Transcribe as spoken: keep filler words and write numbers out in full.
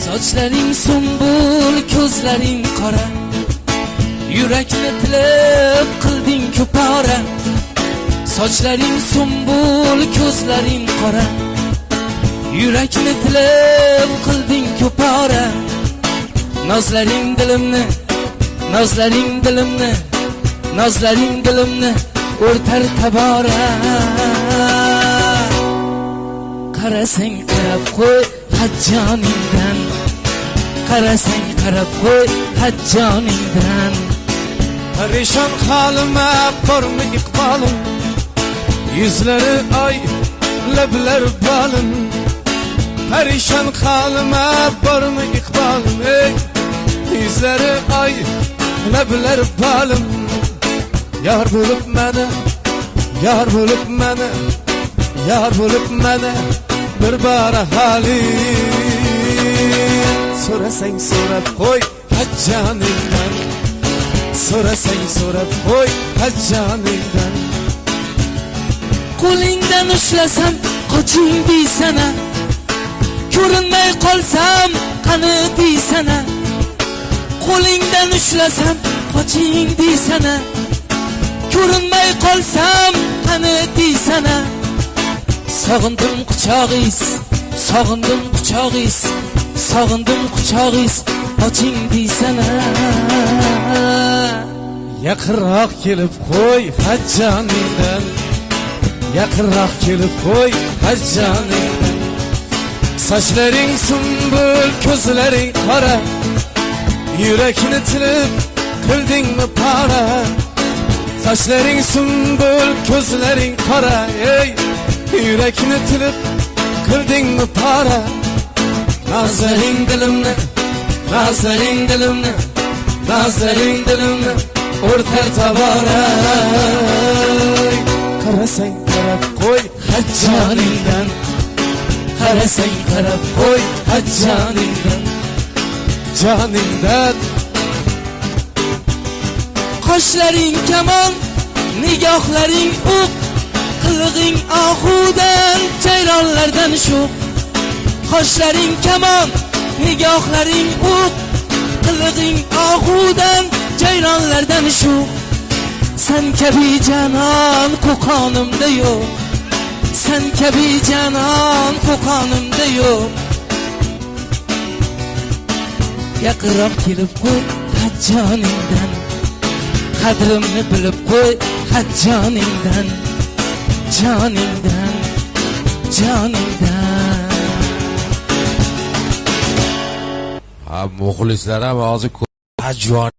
Sochlaring sumbul, ko'zlaring qora, yurakni tilib qilding ko'pora. Sochlaring sumbul, ko'zlaring qora, yurakni tilib qilding ko'pora. Nozlaring dilimni, nozlaring dilimni, nozlaring dilimni o'rtar tabora. Qarasang qarab qo'y hajjoningdan, qarasang qarab qo'y hajjoningdan. Parishon holima bormi iqbolim, yuzlari oy, lablari bolim. Parishon holima bormi iqbolim, ey yuzlari oy, lablari bolim. Yar bo'lib meni, yar bo'lib meni, yar bo'lib meni bir bara hali. So'rasang so'rab qo'y hajjoningdan, so'rasang so'rab qo'y hajjoningdan. Qo'lingdan ushlasam qoching deysana, ko'rinmay qolsam qani deysana. Qo'lingdan ushlasam qoching deysana, ko'rinmay qolsam qani deysana. Sog'indim quchog'ingiz, sog'indim quchog'ingiz, sog'indim quchog'ingiz, oching deysana. Yaqinroq kelib qo'y hajjoningdan, yaqinroq kelib qo'y hajjoningdan. Sochlaring sumbul, ko'zlaring qora, yurakni tilib qildingmi pora. Sochlaring sumbul, ko'zlaring qora, ey yurakni tilib qildingmi pora. Nazlaring dilimni, nazlaring dilimni, nazlaring dilimni o'rtar tabora. Qarasang qarab qo'y hajjoningdan, qarasang qarab qo'y hajjoningdan, joningdan. Qoshlaring kamon, nigohlaring o'q, qilig'ing ohudan, jayronlardan sho'x. Qoshlaring kamon, nigohlaring o'q, qilig'ing ohudan, jayronlardan sho'x. Sen kabi janon qo'qonimda yo'q, sen kabi janon qo'qonimda yo'q. Yaqinroq kelib qo'y hajjoningdan, qadrimni bilib qo'y hajjoningdan, joningdan, joningdan. Ha, muxlislar ham hozir hajjon